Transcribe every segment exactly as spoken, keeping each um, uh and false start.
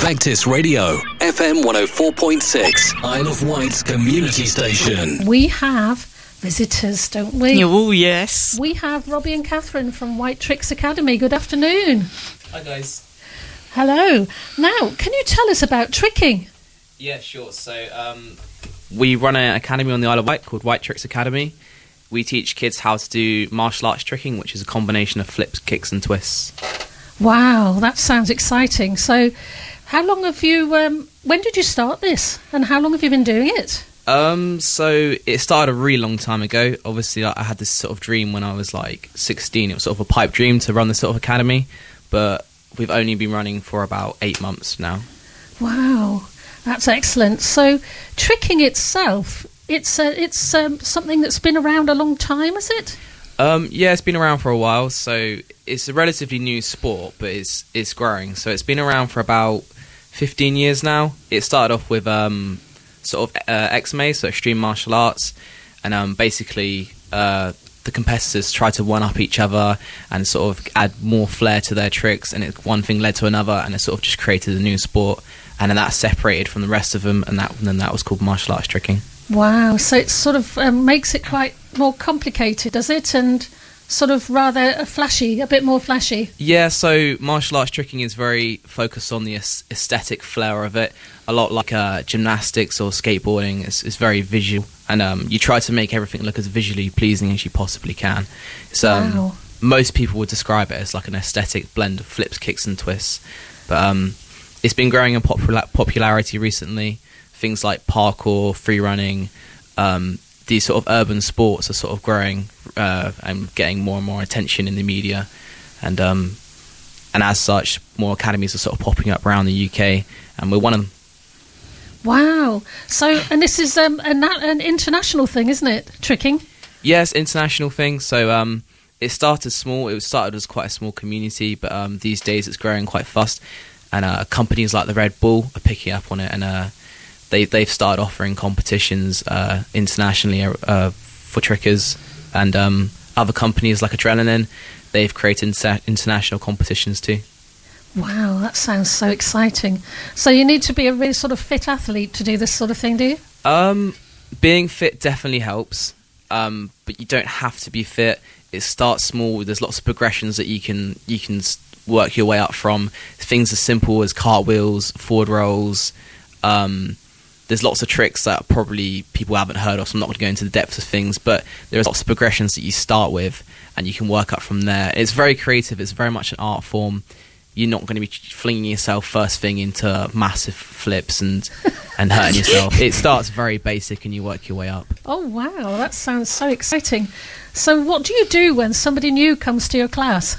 Vectis Radio, F M one oh four point six, Isle of Wight's community station. We have visitors, don't we? Oh, yes. We have Robbie and Catherine from White Tricks Academy. Good afternoon. Hi, guys. Hello. Now, can you tell us about tricking? Yeah, sure. So, um, we run an academy on the Isle of Wight called White Tricks Academy. We teach kids how to do martial arts tricking, which is a combination of flips, kicks and twists. Wow, that sounds exciting. So, how long have you, um, when did you start this? And how long have you been doing it? Um, so, it started a really long time ago. Obviously, I had this sort of dream when I was like sixteen. It was sort of a pipe dream to run this sort of academy. But we've only been running for about eight months now. Wow, that's excellent. So, tricking itself, it's uh, it's um, something that's been around a long time, is it? Um, yeah, it's been around for a while. So it's a relatively new sport, but it's it's growing. So it's been around for about fifteen years now. It started off with um, sort of uh, X M A, so extreme martial arts, and um, basically uh, the competitors try to one up each other and sort of add more flair to their tricks, and it, one thing led to another, and it sort of just created a new sport, and then that separated from the rest of them, and that and then that was called martial arts tricking. Wow, so it sort of um, makes it quite more complicated, does it? And sort of rather flashy, a bit more flashy. Yeah, so martial arts tricking is very focused on the aesthetic flair of it. A lot like uh, gymnastics or skateboarding. It's, it's very visual, and um, you try to make everything look as visually pleasing as you possibly can. So um, wow. Most people would describe it as like an aesthetic blend of flips, kicks and twists. But um, it's been growing in popula- popularity recently. Things like parkour, free running, um, these sort of urban sports are sort of growing uh, and getting more and more attention in the media, and um, and as such, more academies are sort of popping up around the U K, and we're one of them. Wow! So, and this is um, a na- an international thing, isn't it? Tricking. Yes, international thing. So um, it started small. It was started as quite a small community, but um, these days it's growing quite fast, and uh, companies like the Red Bull are picking up on it, and uh, They, they've started offering competitions uh, internationally uh, for trickers, and um, other companies like Adrenaline, they've created inter- international competitions too. Wow, that sounds so exciting. So you need to be a really sort of fit athlete to do this sort of thing, do you? Um, being fit definitely helps, um, but you don't have to be fit. It starts small. There's lots of progressions that you can you can work your way up from. Things as simple as cartwheels, forward rolls. Um, There's lots of tricks that probably people haven't heard of, so I'm not going to go into the depths of things, but there's lots of progressions that you start with, and you can work up from there. It's very creative. It's very much an art form. You're not going to be flinging yourself first thing into massive flips and, and hurting yourself. It starts very basic, and you work your way up. Oh, wow. That sounds so exciting. So what do you do when somebody new comes to your class?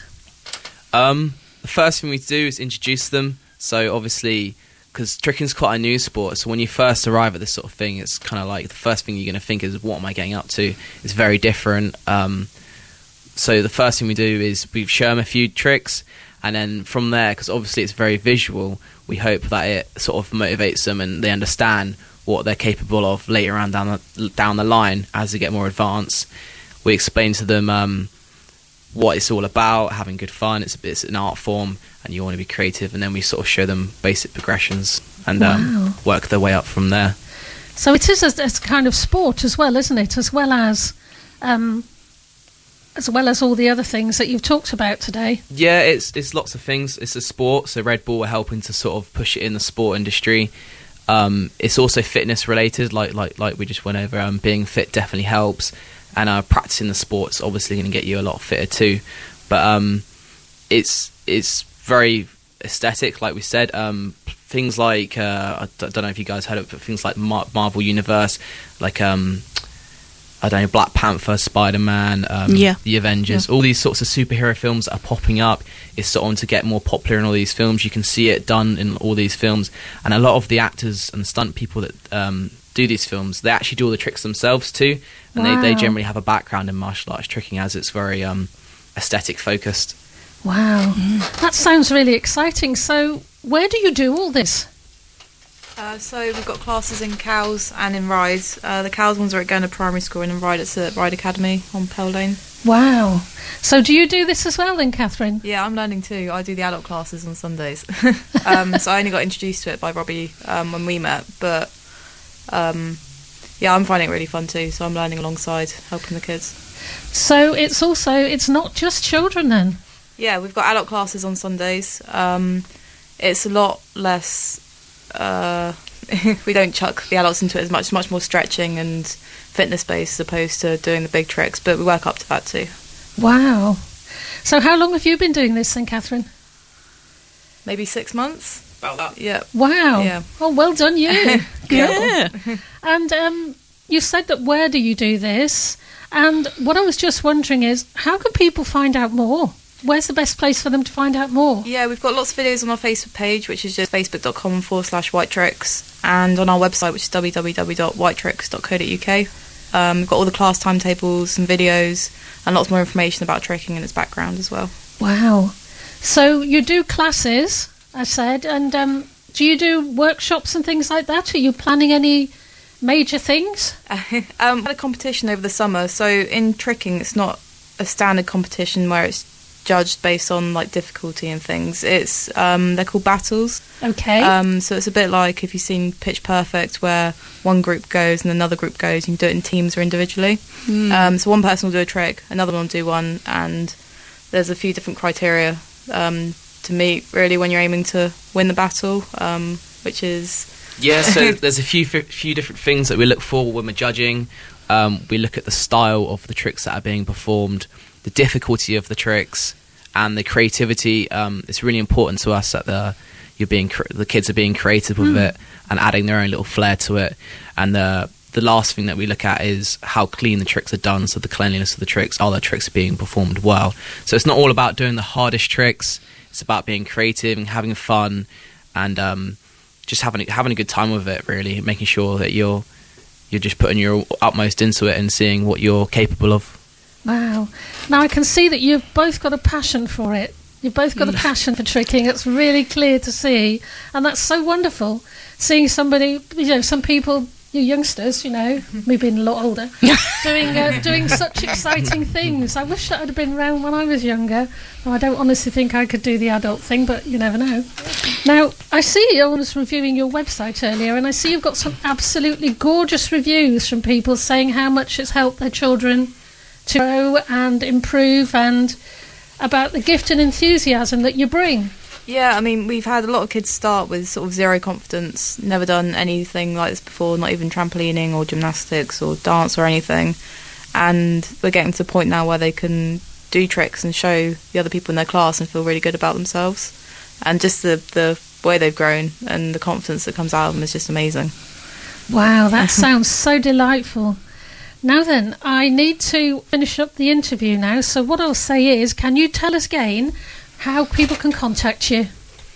Um, the first thing we do is introduce them. So obviously, because tricking's quite a new sport, so when you first arrive at this sort of thing, it's kind of like the first thing you're going to think is, what am I getting up to? It's very different. Um, so the first thing we do is we show them a few tricks, and then from there, because obviously it's very visual, we hope that it sort of motivates them and they understand what they're capable of later on down the, down the line as they get more advanced. We explain to them um, what it's all about, having good fun. It's, it's an art form, and you want to be creative, and then we sort of show them basic progressions and wow. um, work their way up from there. So it is a, a kind of sport as well, isn't it? As well as um, as well as all the other things that you've talked about today. Yeah, it's it's lots of things. It's a sport, so Red Bull are helping to sort of push it in the sport industry. Um, it's also fitness related, like like like we just went over. Um, being fit definitely helps, and uh, practicing the sport's obviously going to get you a lot fitter too. But um, it's it's very aesthetic, like we said. Um, things like uh, I don't know if you guys heard of it, but things like Mar- Marvel Universe, like um, I don't know, Black Panther, Spider-Man, um, yeah. the Avengers, yeah. all these sorts of superhero films that are popping up. It's sort of to get more popular in all these films. You can see it done in all these films, and a lot of the actors and stunt people that um, do these films, they actually do all the tricks themselves too, and wow. they, they generally have a background in martial arts tricking, as it's very um, aesthetic focused. Wow, mm. that sounds really exciting. So where do you do all this? Uh, so we've got classes in Cowes and in Ryde. Uh, the Cowes ones are at Gurner Primary School, and in Ryde it's at Ryde Academy on Pell Lane. Wow. So do you do this as well then, Catherine? Yeah, I'm learning too. I do the adult classes on Sundays. um, so I only got introduced to it by Robbie um, when we met. But um, yeah, I'm finding it really fun too. So I'm learning alongside, helping the kids. So it's also, it's not just children then? Yeah, we've got adult classes on Sundays. Um, it's a lot less... Uh, we don't chuck the adults into it as much. It's much more stretching and fitness-based as opposed to doing the big tricks. But we work up to that too. Wow. So how long have you been doing this then, Catherine? Maybe six months. About that. Yeah. Wow. Yeah. Oh, well done you. Yeah. And um, you said that where do you do this? And what I was just wondering is, how can people find out more? Where's the best place for them to find out more? Yeah, we've got lots of videos on our Facebook page, which is just facebook.com forward slash white tricks, and on our website, which is w w w dot white tricks dot co dot u k. Um, we've got all the class timetables and videos and lots more information about tricking and its background as well. Wow. So you do classes, I said, and um, do you do workshops and things like that? Are you planning any major things? um, we had a competition over the summer, so in tricking, it's not a standard competition where it's judged based on like difficulty and things. It's um, they're called battles. Okay. Um, so it's a bit like if you've seen Pitch Perfect, where one group goes and another group goes. You can do it in teams or individually. Mm. Um, so one person will do a trick, another one will do one, and there's a few different criteria um, to meet really when you're aiming to win the battle, um, which is Yeah, so there's a few few different things that we look for when we're judging. Um, we look at the style of the tricks that are being performed, the difficulty of the tricks, and the creativity. Um, it's really important to us that the you're being cr- the kids are being creative with Mm. it and adding their own little flair to it. And the the last thing that we look at is how clean the tricks are done. So the cleanliness of the tricks, are the tricks being performed well? So it's not all about doing the hardest tricks. It's about being creative and having fun, and um, just having having a good time with it. Really, making sure that you're you're just putting your utmost into it and seeing what you're capable of. Wow. Now I can see that you've both got a passion for it. You've both got a passion for tricking. It's really clear to see. And that's so wonderful. Seeing somebody, you know, some people, you youngsters, you know, me being a lot older, doing uh, doing such exciting things. I wish that I'd have been around when I was younger. Now, I don't honestly think I could do the adult thing, but you never know. Now, I see, I was reviewing your website earlier, and I see you've got some absolutely gorgeous reviews from people saying how much it's helped their children to grow and improve, and about the gift and enthusiasm that you bring. Yeah, I mean, we've had a lot of kids start with sort of zero confidence, never done anything like this before, not even trampolining or gymnastics or dance or anything. And we're getting to the point now where they can do tricks and show the other people in their class and feel really good about themselves. And just the, the way they've grown and the confidence that comes out of them is just amazing. Wow, that sounds so delightful. Now then, I need to finish up the interview now, so what I'll say is, can you tell us again how people can contact you?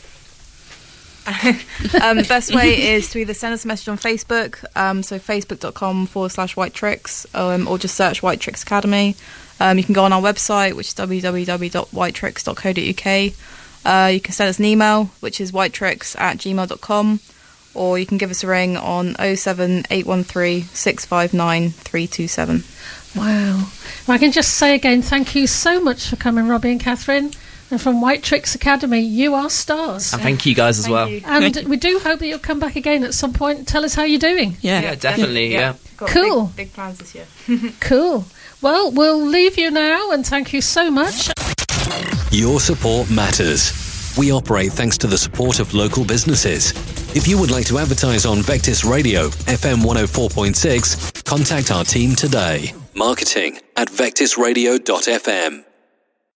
um, the best way is to either send us a message on Facebook, um, so facebook.com forward slash white tricks, um, or just search White Tricks Academy. Um, you can go on our website, which is w w w dot white tricks dot co dot u k. Uh, you can send us an email, which is whitetricks at gmail dot com, or you can give us a ring on oh seven eight one three six five nine three two seven. Wow. Well, I can just say again, thank you so much for coming, Robbie and Catherine. And from White Tricks Academy, you are stars. And thank you guys as Thank well. you. And we do hope that you'll come back again at some point and tell us how you're doing. Yeah. Yeah, definitely, yeah. Got Cool. Big, big plans this year. Cool. Well, we'll leave you now, and thank you so much. Your support matters. We operate thanks to the support of local businesses. If you would like to advertise on Vectis Radio, F M one oh four point six, contact our team today. Marketing at vectis radio dot f m.